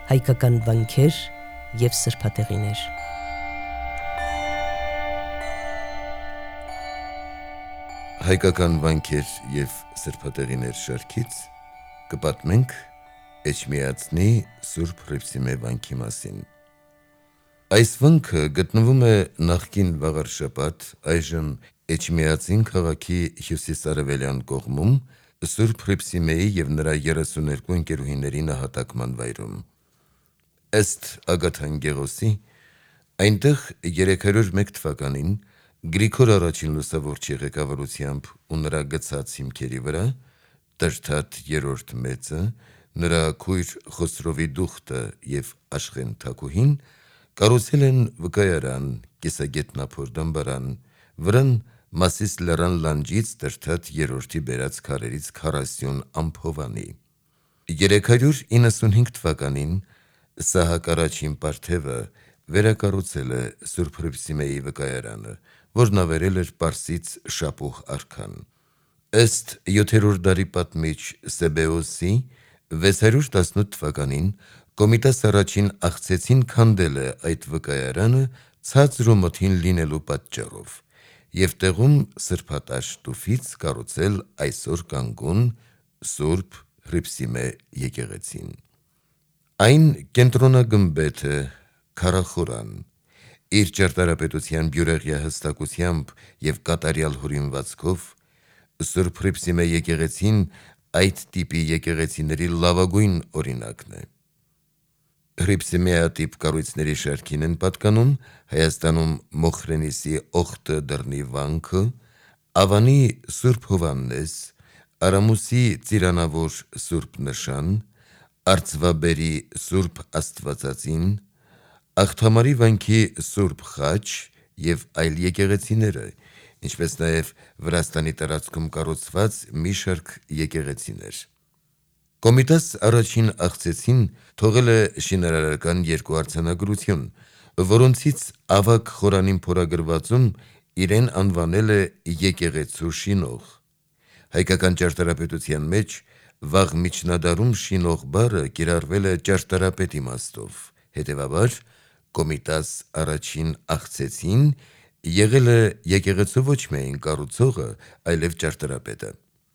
հայկական վանքեր և սրբատեղիներ։ Հայկական վանքեր և սրբատեղիներ շարքից կպատմենք Էջմիածնի Սուրբ Հռիփսիմե վանքի մասին։ Այս վանքը գտնվում է նախկին Վաղարշապատ, այժմ Էջմիածին քաղաքի հյուսիս-արևելյան կողմում, Սուրբ Հռիփսիմեի և նրա 32 ընկերուհիների նահատակման վայրում։ Ըստ Ագաթան Գեղոսի, այնտեղ 301 թվականին Գրիգոր առաջին լուսավորչի ղեկավարությամբ ու նրա գծած հիմքերի վրա Տրդատ III մեծը, նրա քույր Խոսրովի դուխտը և Աշխեն թագուհին կառուցել են վկայարան, կիսագետնափոր դամբարան, վրան Մասիս լեռան լանջից Տրդատ III-ի բերած քարերից 40 ամփովանի։ 395 թվականին Սահակ առաջին Պարթևը վերակառուցել է Սուրբ Հռիփսիմեի վկայարանը, որն ավերել էր Պարսից Շապուհ արքան։ Ըստ 7-րդ դարի պատմիչ Սեբեոսի, 618 թվականին Կոմիտաս առաջին Աղցեցին քանդել է այդ վկայարանը ցածր ու մթին լինելու պատճառով և տեղում սրբատաշ տուֆից կառուցել այսօր կանգուն Սուրբ Հռիփսիմե եկեղեցին։ Այն կենտրոնագմբեթ է, քառախորան։ Իր ճարտարապետության բյուրեղյա հստակությամբ և կատարյալ հորինվածքով Սուրբ Հռիփսիմե եկեղեցին այդ տիպի եկեղեցիների լավագույն օրինակն է։ Հռիփսիմեատիպ կառույցների շարքին են պատկանում Հայաստանում Մոխրենիսի Օխտը դռնի վանքը, Ավանի Սուրբ Հովհաննես, Արամուսի ծիրանավոր Սուրբ Նշան, Արծվաբերի Սուրբ Աստվածածին, Աղթամարի վանքի Սուրբ Խաչ և այլ եկեղեցիները, ինչպես նաև Վրաստանի տարածքում կառուցված մի շարք եկեղեցիներ։ Կոմիտաս առաջին Աղցեցին թողել է շինարարական 2 արձանագրություն, որոնցից ավագ խորանին փորագրվածում իրեն անվանել է եկեղեցու շինող։ Հայկական ճարտարապետության մեջ վաղ միջնադարում շինող բառը կիրառվել է ճարտարապետ իմաստով, հետևաբար Կոմիտաս առաջին Աղցեցին եղել է եկեղեցու ոչ միայն կառուցողը, այլև ճարտարապետը։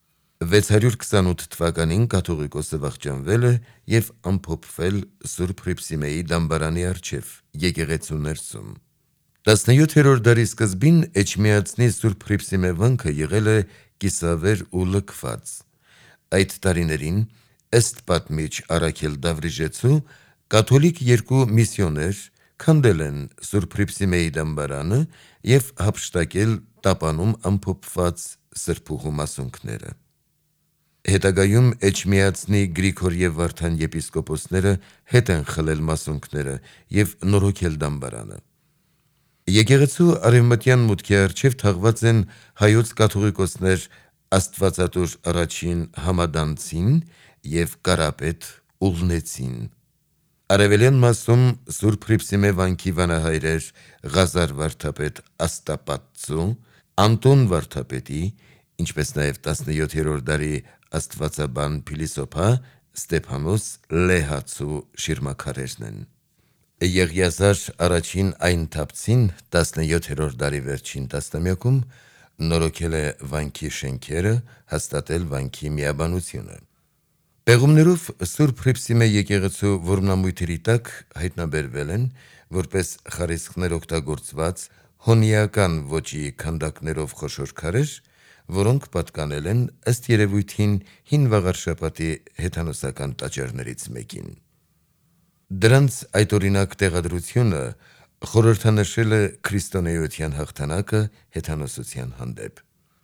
628 թվականին կաթողիկոսը վախճանվել է և ամփոփվել Սուրբ Հռիփսիմեի դամբարանի առջև, եկեղեցու ներսում։ 17-րդ դարի սկզբին Էջմիածնի Սուրբ Հռիփսիմե վանքը եղել է կիսավեր ու լքված։ Այդ տարիներին, ըստ պատմիչ Առաքել Դավրիժեցու, կաթոլիկ 2 միսիոներ քանդել են Սուրբ Հռիփսիմեի դամբարանը և հափշտակել տապանում ամփոփված սրբուհու մասունքները։ Հետագայում Էջմիածնի Գրիգոր և Վարդան եպիսկոպոսները հետ են խլել մասունքները և նորոգել դամբարանը։ Եկեղեցու արևմտյան մուտքի առջև թաղված են հայոց կաթողիկոսներ Աստվածատոր առաջին Համադանցին և Կարապետ Ուլնեցին։ Արևելյան մասում Սուրբ Հռիփսիմե վանքի վանահայրեր Ղազար վարդապետ Աստապատծու, Անտոն վարդապետի, ինչպես նաև 17-րդ դարի աստվածաբան փիլիսոփա Ստեփանոս Լեհացու շիրմաքարերն են։ Եղիազար առաջին Այնթապցին 17-րդ դարի վերջին տասնամյակում նորոգել է վանքի շենքերը, հաստատել վանքի միաբանությունը։ Պեղումներով Սուրբ Հռիփսիմե եկեղեցու որմնամույթերի տակ հայտնաբերվել են որպես խարիսխներ օգտագործված հոնիական ոճի քանդակներով խոշոր քարեր, որոնք պատկանել են ըստ երևույթին հին Վաղարշապատի հեթանոսական տաճարներից մեկին։ Դրանց այդօրինակ տեղադրությունը խորհրդանշել է քրիստոնեության հաղթանակը հեթանոսության հանդեպ։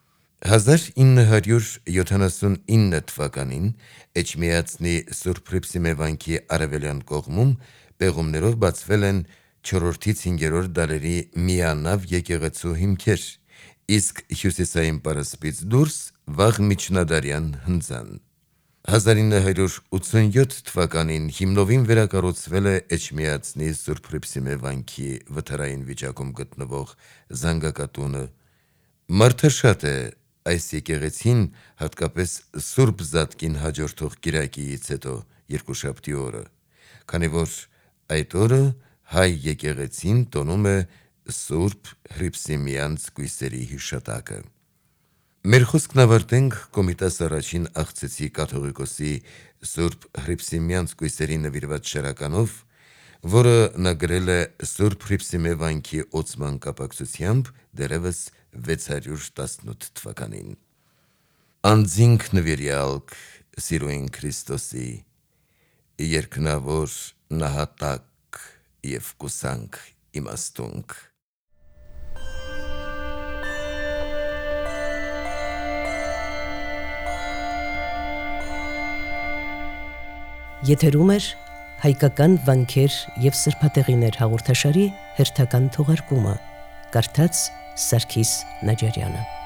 1979 թվականին Էջմիածնի Սուրբ Հռիփսիմե վանքի արևելյան կողմում պեղումներով բացվել են 4-ից 5-րդ դարերի միանավ եկեղեցու հիմքեր, իսկ հյուսիսային պարսպից դուրս վաղ միջնադարյան հնձան։ 1987 թվականին հիմնովին վերակառուցվել է Էջմիածնի Սուրբ Հռիփսիմե վանքի վթարային վիճակում գտնվող զանգակատունը։ Մարդաշատ է այս եկեղեցին, հատկապես Սուրբ Զատկին հաջորդող կիրակիից հետո, երկուշաբթի օրը, քանի որ այդ օրը հայ եկեղեցին տոնում է Սուրբ Հռիփսիմյանց կույսերի հիշատակը։ Մեր խոսքն ավարտենք Կոմիտաս առաջին աղցեցի կաթողիկոսի Սուրբ Հռիփսիմյանց կույսերի նվիրված շարականով, որը նա գրել է Սուրբ Հռիփսիմե վանքի օծման կապակցությամբ դեռևս 618 թվականին։ Անձինք նվիրյալք սիրուին Քրիստոսի, երկնավոր նահատակ և կուսանք իմաստունք։ Եթերում էր հայկական վանքեր և սրբատեղիներ հաղորդաշարի հերթական թողարկումը, կարդաց Սարգիս Նաջարյանը։